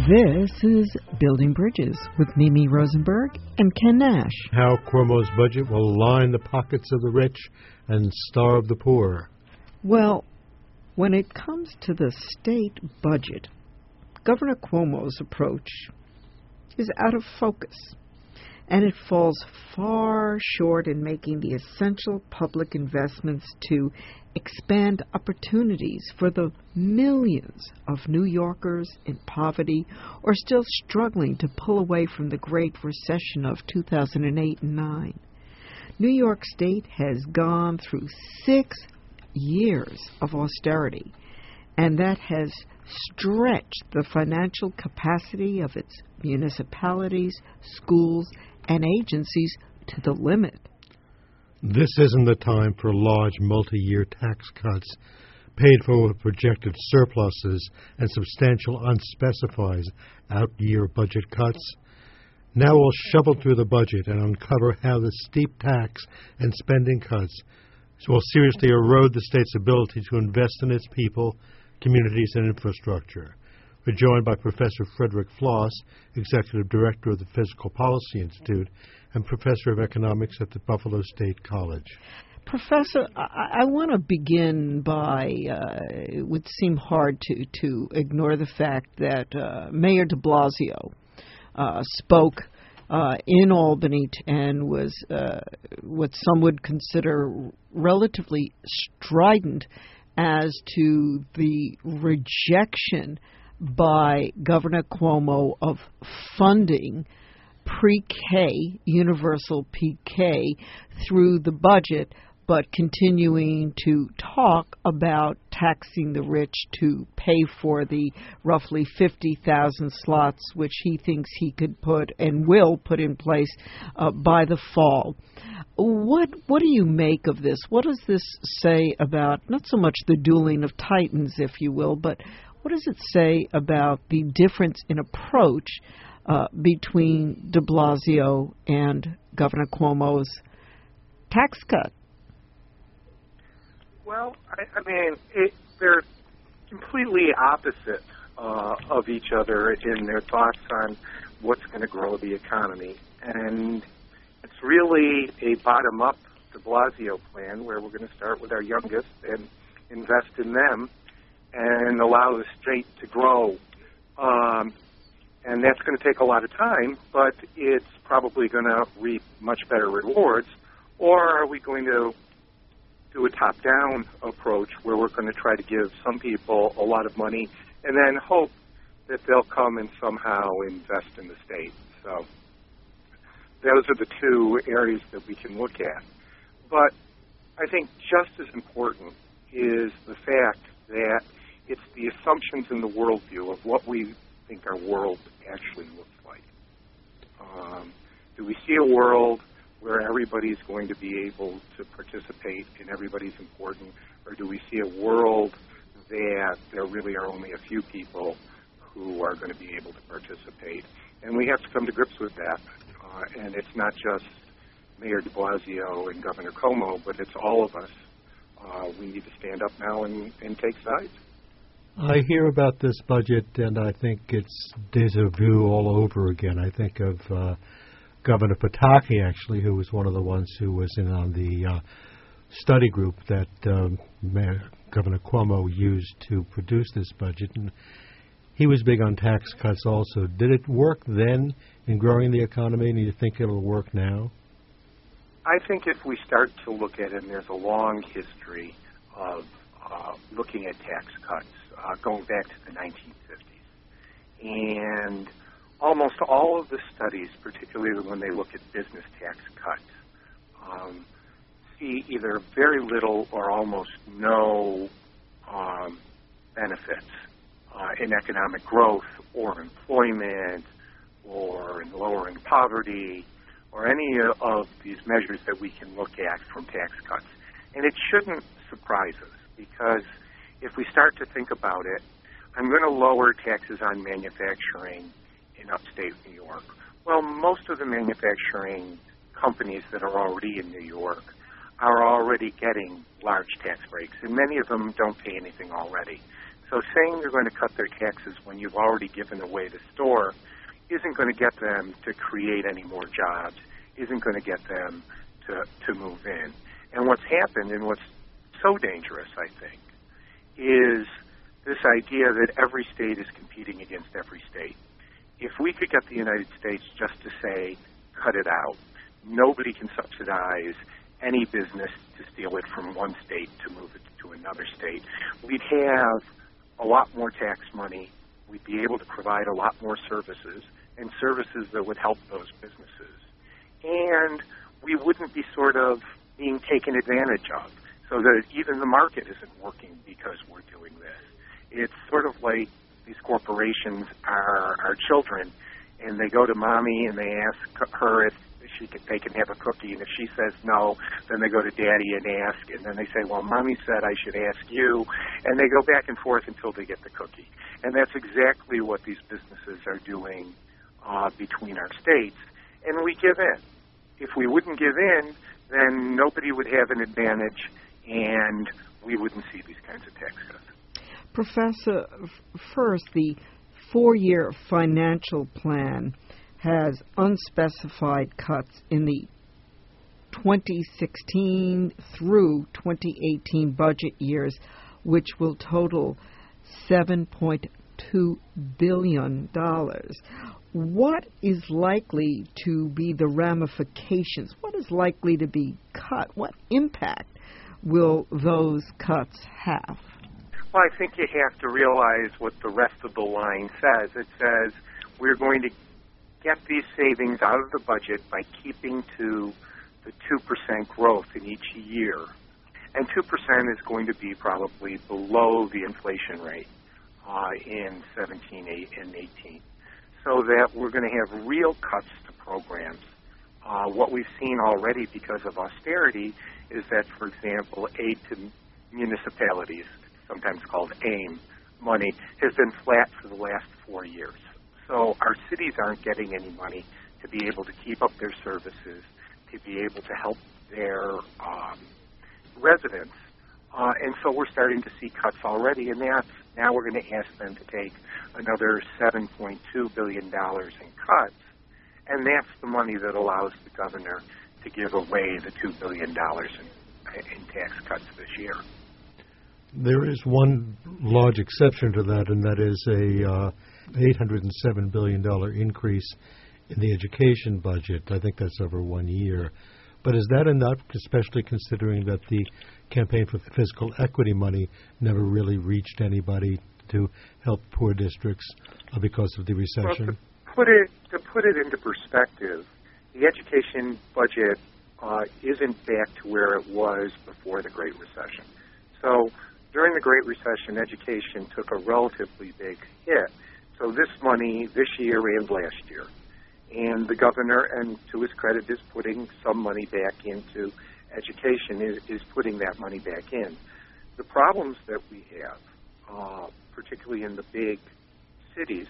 This is Building Bridges with Mimi Rosenberg and Ken Nash. How Cuomo's budget will line the pockets of the rich and starve the poor. Well, when it comes to the state budget, Governor Cuomo's approach is out of focus, and it falls far short in making the essential public investments to expand opportunities for the millions of New Yorkers in poverty or still struggling to pull away from the Great Recession of 2008 and 9. New York State has gone through 6 years of austerity, and that has stretched the financial capacity of its municipalities, schools, and agencies to the limit. This isn't the time for large multi-year tax cuts paid for with projected surpluses and substantial unspecified out-year budget cuts. Now we'll shovel through the budget and uncover how the steep tax and spending cuts will seriously erode the state's ability to invest in its people, communities, and infrastructure. We're joined by Professor Frederick Floss, Executive Director of the Fiscal Policy Institute and Professor of Economics at the Buffalo State College. Professor, I want to begin by, it would seem hard to ignore the fact that Mayor de Blasio spoke in Albany and was what some would consider relatively strident as to the rejection by Governor Cuomo of funding pre-K, universal PK, through the budget, but continuing to talk about taxing the rich to pay for the roughly 50,000 slots which he thinks he could put and will put in place by the fall. What do you make of this? What does this say about not so much the dueling of titans, if you will, but what does it say about the difference in approach between de Blasio and Governor Cuomo's tax cut? Well, I mean, they're completely opposite of each other in their thoughts on what's going to grow the economy. And it's really a bottom-up de Blasio plan where we're going to start with our youngest and invest in them and allow the state to grow. And that's going to take a lot of time, but it's probably going to reap much better rewards. Or are we going to do a top-down approach where we're going to try to give some people a lot of money and then hope that they'll come and somehow invest in the state? So those are the two areas that we can look at. But I think just as important is the fact that it's the assumptions in the worldview of what we think our world actually looks like. Do we see a world where everybody's going to be able to participate and everybody's important, or do we see a world that there really are only a few people who are going to be able to participate? And we have to come to grips with that. And it's not just Mayor de Blasio and Governor Cuomo, but it's all of us. We need to stand up now and take sides. I hear about this budget, and I think it's déjà vu all over again. I think of Governor Pataki, actually, who was one of the ones who was in on the study group that Governor Cuomo used to produce this budget. And he was big on tax cuts also. Did it work then in growing the economy, and do you think it'll work now? I think if we start to look at it, and there's a long history of looking at tax cuts, going back to the 1950s. And almost all of the studies, particularly when they look at business tax cuts, see either very little or almost no benefits in economic growth or employment or in lowering poverty or any of these measures that we can look at from tax cuts. And it shouldn't surprise us, because if we start to think about it, I'm going to lower taxes on manufacturing in upstate New York. Well, most of the manufacturing companies that are already in New York are already getting large tax breaks, and many of them don't pay anything already. So saying you're going to cut their taxes when you've already given away the store isn't going to get them to create any more jobs, isn't going to get them to move in. And what's happened, and what's so dangerous, I think, is this idea that every state is competing against every state. If we could get the United States just to say, cut it out, nobody can subsidize any business to steal it from one state to move it to another state, we'd have a lot more tax money. We'd be able to provide a lot more services, and services that would help those businesses. And we wouldn't be sort of being taken advantage of, so that even the market isn't working because we're doing this. It's sort of like these corporations are our children, and they go to mommy and they ask her if they can have a cookie, and if she says no, then they go to daddy and ask, and then they say, well, mommy said I should ask you, and they go back and forth until they get the cookie. And that's exactly what these businesses are doing between our states, and we give in. If we wouldn't give in, then nobody would have an advantage, and we wouldn't see these kinds of tax cuts. Professor, first, the 4-year financial plan has unspecified cuts in the 2016 through 2018 budget years, which will total $7.2 billion. What is likely to be the ramifications? What is likely to be cut? What impact will those cuts have? Well, I think you have to realize what the rest of the line says. It says we're going to get these savings out of the budget by keeping to the 2% growth in each year. And 2% is going to be probably below the inflation rate in 17 and 18. So that we're going to have real cuts to programs. What we've seen already because of austerity is that, for example, aid to municipalities, sometimes called AIM money, has been flat for the last 4 years. So our cities aren't getting any money to be able to keep up their services, to be able to help their residents. And so we're starting to see cuts already, and now we're going to ask them to take another $7.2 billion in cuts, and that's the money that allows the governor to give away the $2 billion in tax cuts this year. There is one large exception to that, and that is a $807 billion increase in the education budget. I think that's over 1 year. But is that enough, especially considering that the Campaign for Fiscal Equity money never really reached anybody to help poor districts because of the recession? Well, to put it into perspective, the education budget isn't back to where it was before the Great Recession. So during the Great Recession, education took a relatively big hit. So this money this year and last year. And the governor, and to his credit, is putting some money back into education, is putting that money back in. The problems that we have, particularly in the big cities,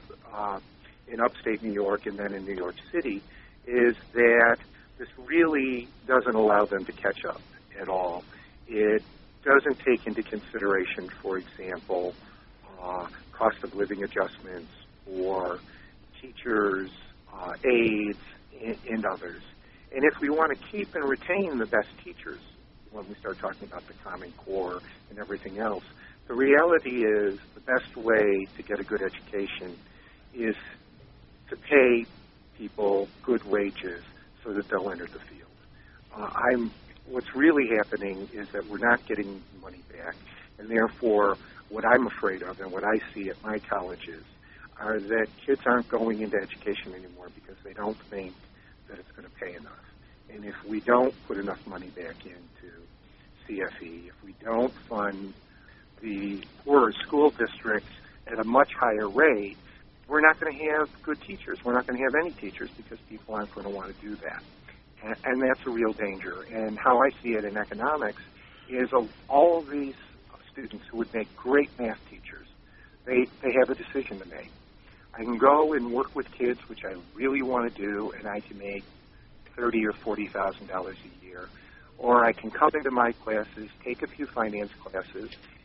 in upstate New York and then in New York City, is that this really doesn't allow them to catch up at all. It doesn't take into consideration, for example, cost of living adjustments or teachers' aides and others. And if we want to keep and retain the best teachers, when we start talking about the Common Core and everything else, the reality is the best way to get a good education is to pay people good wages so that they'll enter the field. What's really happening is that we're not getting money back, and therefore what I'm afraid of and what I see at my colleges are that kids aren't going into education anymore because they don't think that it's going to pay enough. And if we don't put enough money back into CFE, if we don't fund the poorer school districts at a much higher rate, we're not going to have good teachers. We're not going to have any teachers because people aren't going to want to do that. And that's a real danger. And how I see it in economics is of all of these students who would make great math teachers, they have a decision to make. I can go and work with kids, which I really want to do, and I can make $30,000 or $40,000 a year. Or I can come into my classes, take a few finance classes,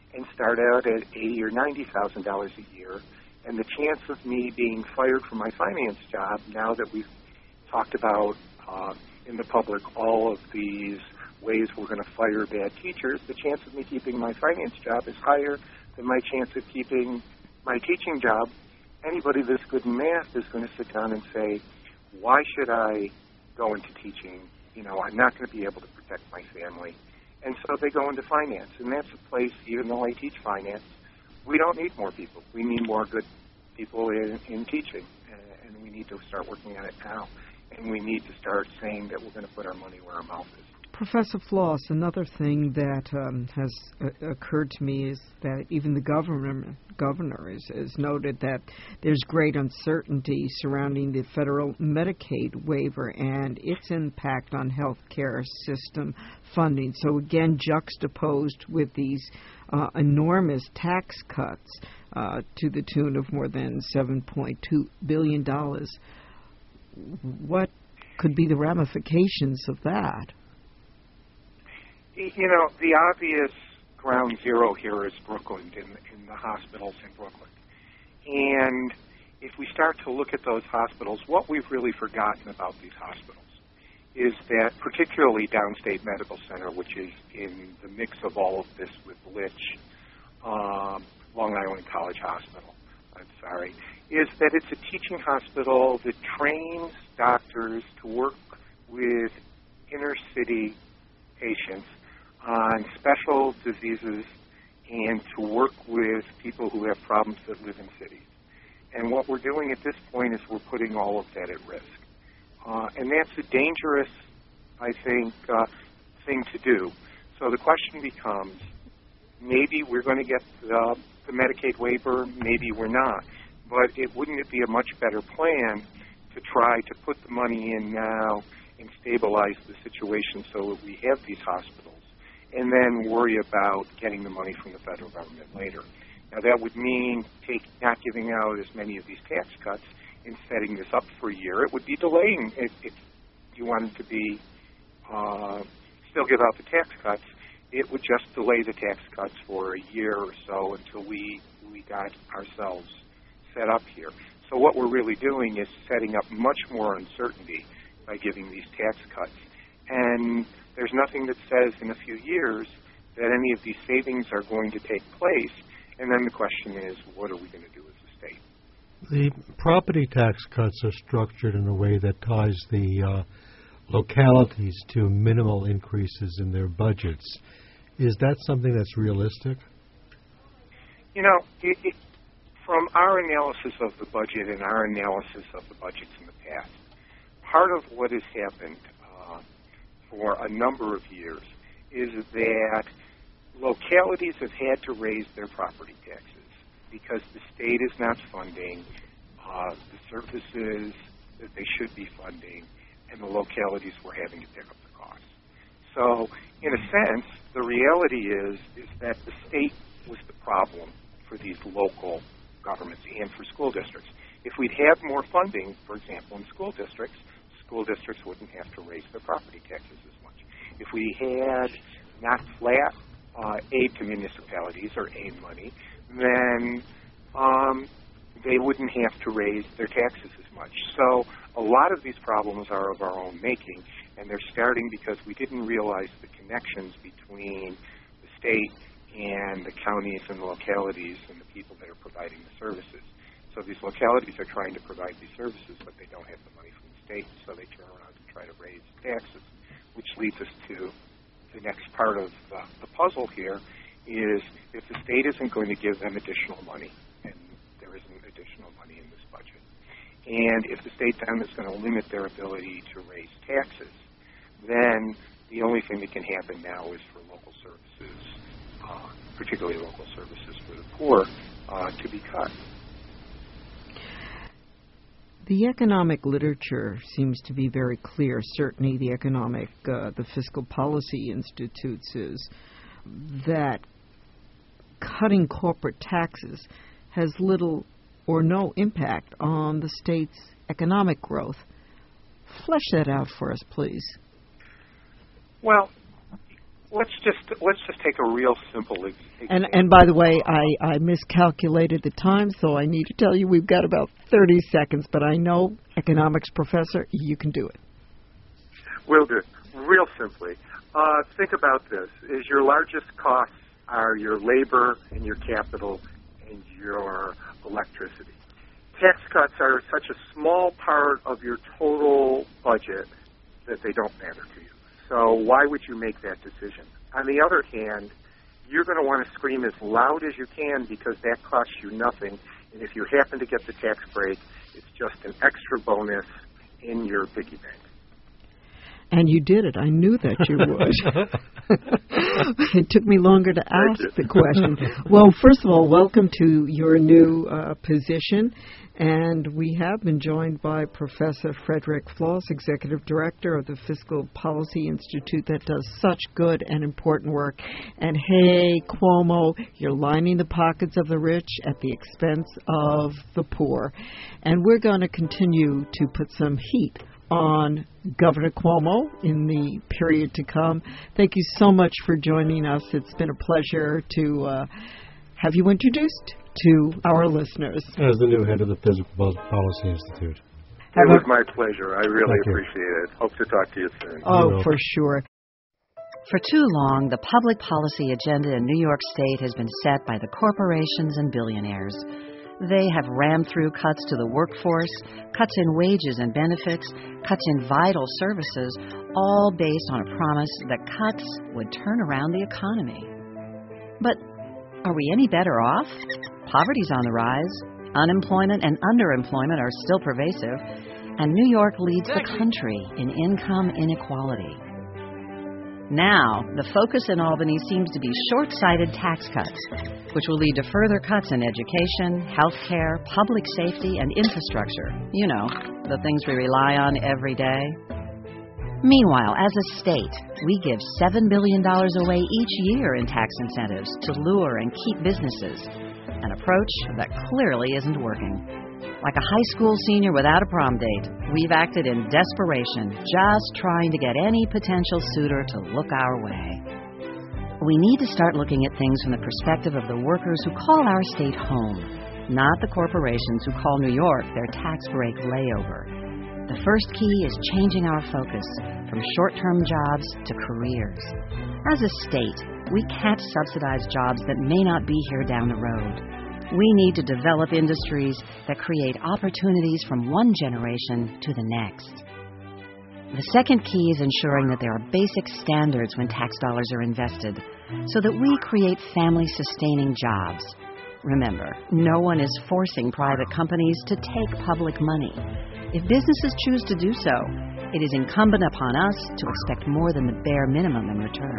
and start out at $80,000 or $90,000 a year. And the chance of me being fired from my finance job, now that we've talked about in the public all of these ways we're going to fire bad teachers, the chance of me keeping my finance job is higher than my chance of keeping my teaching job. Anybody that's good in math is going to sit down and say, why should I go into teaching? You know, I'm not going to be able to protect my family. And so they go into finance. And that's a place, even though I teach finance, we don't need more people. We need more good people in teaching. And we need to start working on it now. And we need to start saying that we're going to put our money where our mouth is. Professor Floss, another thing that has occurred to me is that even the governor has noted that there's great uncertainty surrounding the federal Medicaid waiver and its impact on health care system funding. So again, juxtaposed with these enormous tax cuts to the tune of more than $7.2 billion, what could be the ramifications of that? You know, the obvious ground zero here is Brooklyn, in the hospitals in Brooklyn. And if we start to look at those hospitals, what we've really forgotten about these hospitals is that particularly Downstate Medical Center, which is in the mix of all of this with Litch, Long Island College Hospital, is that it's a teaching hospital that trains doctors to work with inner city patients on special diseases and to work with people who have problems that live in cities. And what we're doing at this point is we're putting all of that at risk. And that's a dangerous, I think, thing to do. So the question becomes, maybe we're going to get the Medicaid waiver, maybe we're not. But wouldn't it be a much better plan to try to put the money in now and stabilize the situation so that we have these hospitals, and then worry about getting the money from the federal government later? Now, that would mean not giving out as many of these tax cuts and setting this up for a year. It would be delaying if you wanted to be still give out the tax cuts. It would just delay the tax cuts for a year or so until we got ourselves set up here. So what we're really doing is setting up much more uncertainty by giving these tax cuts. And there's nothing that says in a few years that any of these savings are going to take place. And then the question is, what are we going to do as a state? The property tax cuts are structured in a way that ties the localities to minimal increases in their budgets. Is that something that's realistic? You know, from our analysis of the budget and our analysis of the budgets in the past, part of what has happened for a number of years is that localities have had to raise their property taxes because the state is not funding the services that they should be funding, and the localities were having to pick up the costs. So, in a sense, the reality is that the state was the problem for these local governments and for school districts. If we'd have more funding, for example, in school districts wouldn't have to raise their property taxes as much. If we had not flat aid to municipalities or aid money, then they wouldn't have to raise their taxes as much. So a lot of these problems are of our own making, and they're starting because we didn't realize the connections between the state and the counties and the localities and the people that are providing the services. So these localities are trying to provide these services, but they don't have the money from the state, so they turn around and try to raise taxes, which leads us to the next part of the puzzle here is if the state isn't going to give them additional money, and there isn't additional money in this budget, and if the state then is going to limit their ability to raise taxes, then the only thing that can happen now is for local services, particularly local services for the poor, to be cut. The economic literature seems to be very clear. Certainly the Fiscal Policy Institute says that cutting corporate taxes has little or no impact on the state's economic growth. Flesh that out for us, please. Well, let's just take a real simple example. And by the way, I miscalculated the time, so I need to tell you we've got about 30 seconds. But I know, economics professor, you can do it. Will do. Real simply, think about this: is your largest costs are your labor and your capital and your electricity. Tax cuts are such a small part of your total budget that they don't matter to you. So why would you make that decision? On the other hand, you're going to want to scream as loud as you can because that costs you nothing. And if you happen to get the tax break, it's just an extra bonus in your piggy bank. And you did it. I knew that you would. It took me longer to ask the question. Well, first of all, welcome to your new position. And we have been joined by Professor Frederick Flaus, Executive Director of the Fiscal Policy Institute that does such good and important work. And hey, Cuomo, you're lining the pockets of the rich at the expense of the poor. And we're going to continue to put some heat on Governor Cuomo in the period to come. Thank you so much for joining us. It's been a pleasure to have you introduced to our listeners. As the new head of the Fiscal Policy Institute. It was my pleasure. I really appreciate it. Hope to talk to you soon. Oh, for sure. For too long, the public policy agenda in New York State has been set by the corporations and billionaires. They have rammed through cuts to the workforce, cuts in wages and benefits, cuts in vital services, all based on a promise that cuts would turn around the economy. But are we any better off? Poverty's on the rise. Unemployment and underemployment are still pervasive, and New York leads the country in income inequality. Now, the focus in Albany seems to be short-sighted tax cuts, which will lead to further cuts in education, health care, public safety, and infrastructure. You know, the things we rely on every day. Meanwhile, as a state, we give $7 billion away each year in tax incentives to lure and keep businesses, an approach that clearly isn't working. Like a high school senior without a prom date, we've acted in desperation, just trying to get any potential suitor to look our way. We need to start looking at things from the perspective of the workers who call our state home, not the corporations who call New York their tax break layover. The first key is changing our focus from short-term jobs to careers. As a state, we can't subsidize jobs that may not be here down the road. We need to develop industries that create opportunities from one generation to the next. The second key is ensuring that there are basic standards when tax dollars are invested, so that we create family-sustaining jobs. Remember, no one is forcing private companies to take public money. If businesses choose to do so, it is incumbent upon us to expect more than the bare minimum in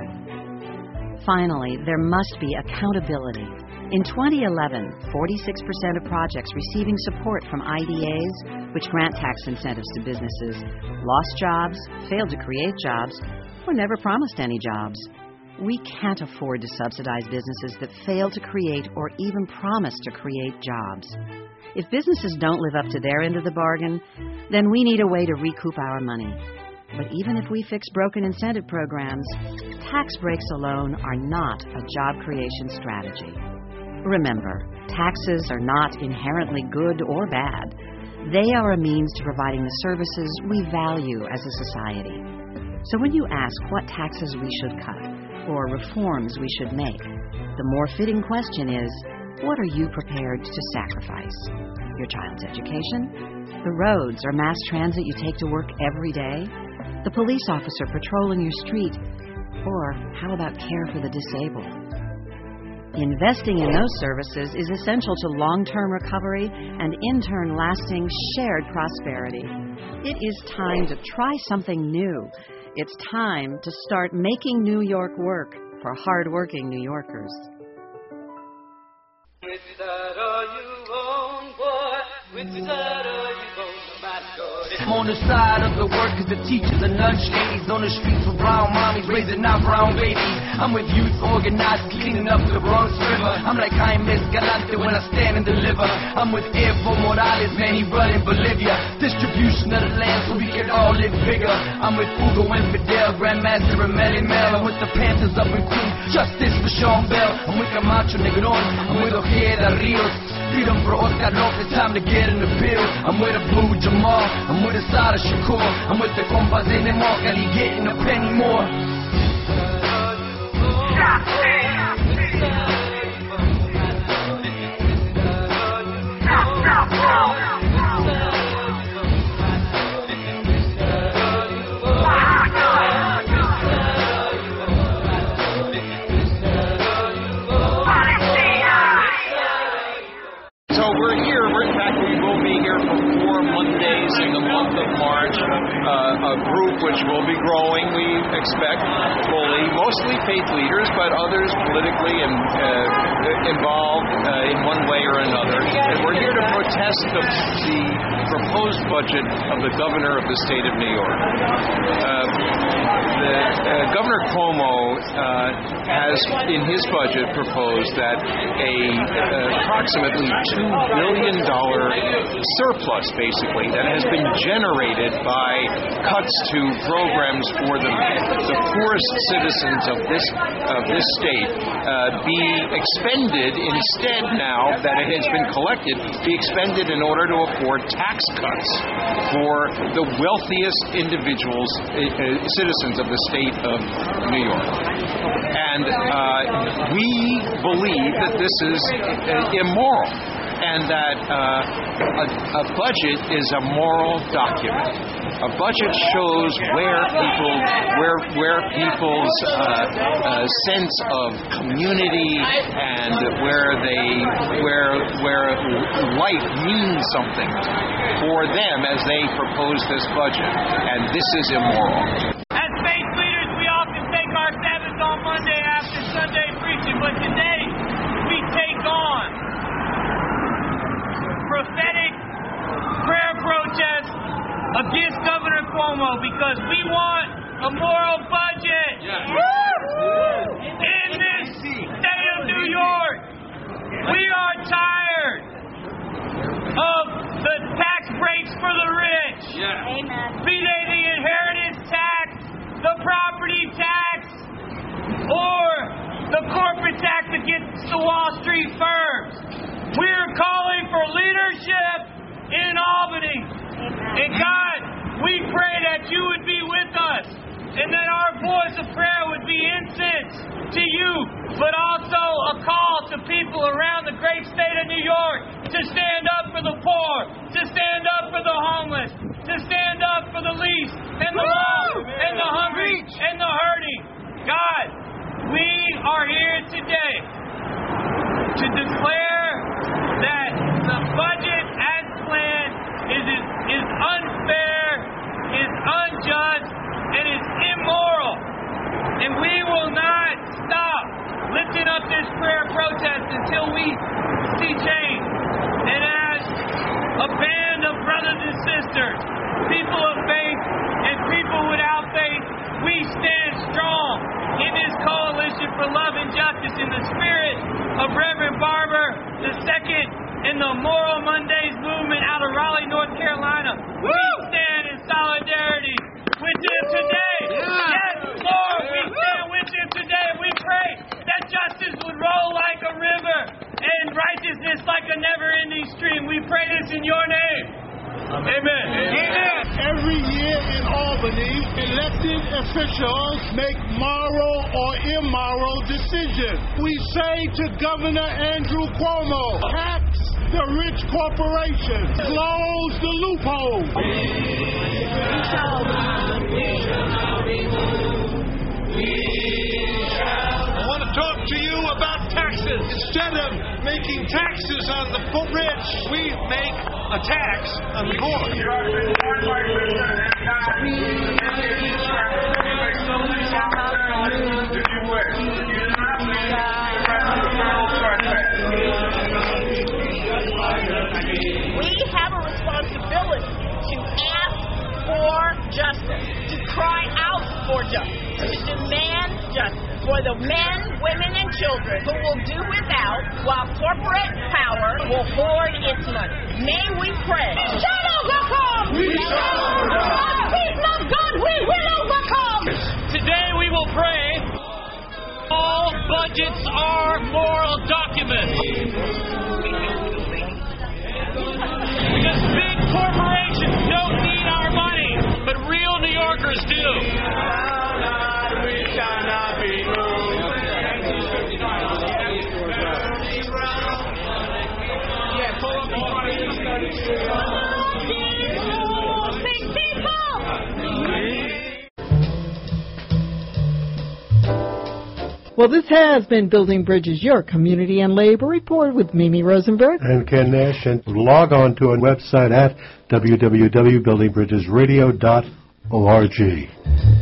return. Finally, there must be accountability. In 2011, 46% of projects receiving support from IDAs, which grant tax incentives to businesses, lost jobs, failed to create jobs, or never promised any jobs. We can't afford to subsidize businesses that fail to create or even promise to create jobs. If businesses don't live up to their end of the bargain, then we need a way to recoup our money. But even if we fix broken incentive programs, tax breaks alone are not a job creation strategy. Remember, taxes are not inherently good or bad. They are a means to providing the services we value as a society. So when you ask what taxes we should cut or reforms we should make, the more fitting question is, what are you prepared to sacrifice? Your child's education? The roads or mass transit you take to work every day? The police officer patrolling your street? Or how about care for the disabled? Investing in those services is essential to long-term recovery and, in turn, lasting shared prosperity. It is time to try something new. It's time to start making New York work for hard-working New Yorkers. I'm on the side of the workers, the teachers and unshades. On the streets for brown mommies, raising our brown babies. I'm with youth organized, cleaning up the Bronx River. I'm like Jaime Escalante when I stand and deliver. I'm with Evo Morales, man, he running Bolivia. Distribution of the land so we can all live bigger. I'm with Ugo and Fidel, Grandmaster and Melly Mel. I'm with the Panthers up in Queens, justice for Sean Bell. I'm with Camacho Negron, I'm with Ojeda Rios. Freedom for Oscar Lopez, time to get in the field. I'm with a Blue Jamal, I'm with a Sada Shakur. I'm with the compas in the market, he getting a penny more. So we're here. In fact, we will be here for 4 Mondays in the month of March. A group which will be growing, we expect, fully. Mostly faith leaders, but others politically involved in one way or another. And we're here to protest the proposed budget of the governor of the state of New York. Governor Cuomo has, in his budget, proposed that approximately $2 billion surplus, basically, that has been generated by cuts to programs for the poorest citizens of this state be expended instead, now that it has been collected, be expended in order to afford tax cuts for the wealthiest individuals, citizens of the state of New York. And we believe that this is immoral, and that a budget is a moral document. A budget shows where people's sense of community and where life means something for them as they propose this budget, and this is immoral. As faith leaders, we often take our Sabbath on Monday after Sunday preaching, but today we take on prophetic prayer protest against Governor Cuomo because we want a moral budget in this state of New York. We are tired of the tax breaks for the rich. Be they the inheritance tax, the property tax, or the corporate tax against the Wall Street firms. We're calling for leadership in Albany. And God, we pray that you would be with us and that our voice of prayer would be incense to you, but also a call to people around the great state of New York to stand up for the poor, to stand up for the homeless, to stand up for the least and the lost and the hungry and the hurting. God, we are here today to declare that the budget as planned is unfair, is unjust, and is immoral. And we will not stop lifting up this prayer protest until we see change. And as a band of brothers and sisters, people of faith and people without faith, we stand strong in this coalition for love and justice in the spirit of Reverend Barber II and the Moral Mondays movement out of Raleigh, North Carolina. We stand in solidarity with them today. Yes, Lord, we stand with them today. We pray that justice would roll like a river and righteousness like a never-ending stream. We pray this in your name. Amen. Amen. Every year in Albany, elected officials make moral or immoral decisions. We say to Governor Andrew Cuomo, tax the rich corporations, close the loopholes. I want to talk to you about taxes. Instead of making taxes on the rich, we make a tax on the poor. We have a responsibility to ask for justice, to cry out for justice, to demand justice for the men, women, and children who will do without while corporate power will hoard its money. May we pray. Shadows are come! We shall Budgets are moral documents. Because big corporations don't need our money, but real New Yorkers do. We cannot be moved. Yeah, pull up Well, this has been Building Bridges, your community and labor report with Mimi Rosenberg and Ken Nash. And log on to our website at www.buildingbridgesradio.org.